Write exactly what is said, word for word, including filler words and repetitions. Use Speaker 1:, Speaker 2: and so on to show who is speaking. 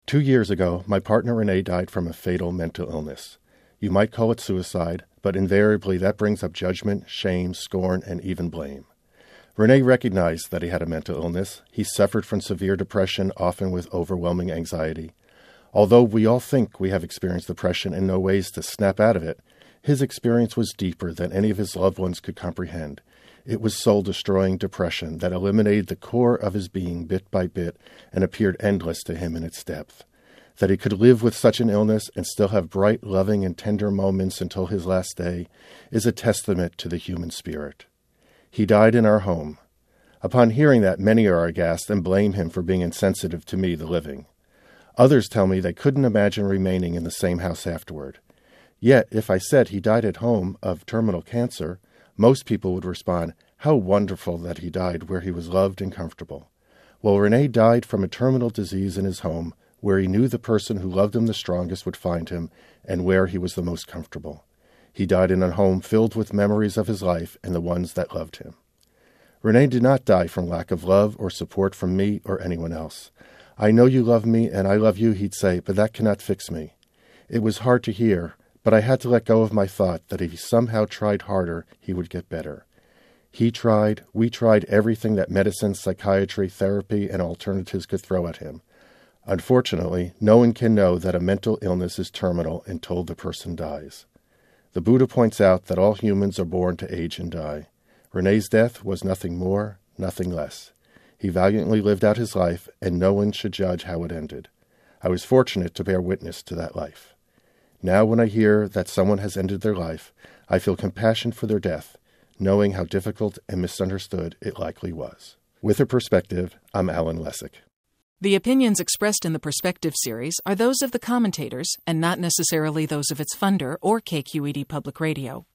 Speaker 1: Two years ago, my partner Renee died from a fatal mental illness. You might call it suicide, but invariably that brings up judgment, shame, scorn, and even blame. Renee recognized that he had a mental illness. He suffered from severe depression, often with overwhelming anxiety. Although we all think we have experienced depression and know ways to snap out of it, his experience was deeper than any of his loved ones could comprehend. It was soul-destroying depression that eliminated the core of his being bit by bit and appeared endless to him in its depth. That he could live with such an illness and still have bright, loving, and tender moments until his last day is a testament to the human spirit. He died in our home. Upon hearing that, many are aghast and blame him for being insensitive to me, the living. Others tell me they couldn't imagine remaining in the same house afterward. Yet, if I said he died at home of terminal cancer, most people would respond, "How wonderful that he died where he was loved and comfortable." Well, Renee died from a terminal disease in his home, where he knew the person who loved him the strongest would find him, and where he was the most comfortable. He died in a home filled with memories of his life and the ones that loved him. Renee did not die from lack of love or support from me or anyone else. "I know you love me, and I love you," he'd say, "but that cannot fix me." It was hard to hear, but I had to let go of my thought that if he somehow tried harder, he would get better. He tried, we tried everything that medicine, psychiatry, therapy, and alternatives could throw at him. Unfortunately, no one can know that a mental illness is terminal until the person dies. The Buddha points out that all humans are born to age and die. Renee's death was nothing more, nothing less. He valiantly lived out his life, and no one should judge how it ended. I was fortunate to bear witness to that life. Now when I hear that someone has ended their life, I feel compassion for their death, knowing how difficult and misunderstood it likely was. With a Perspective, I'm Alan Lessig.
Speaker 2: The opinions expressed in the Perspective series are those of the commentators and not necessarily those of its funder or K Q E D Public Radio.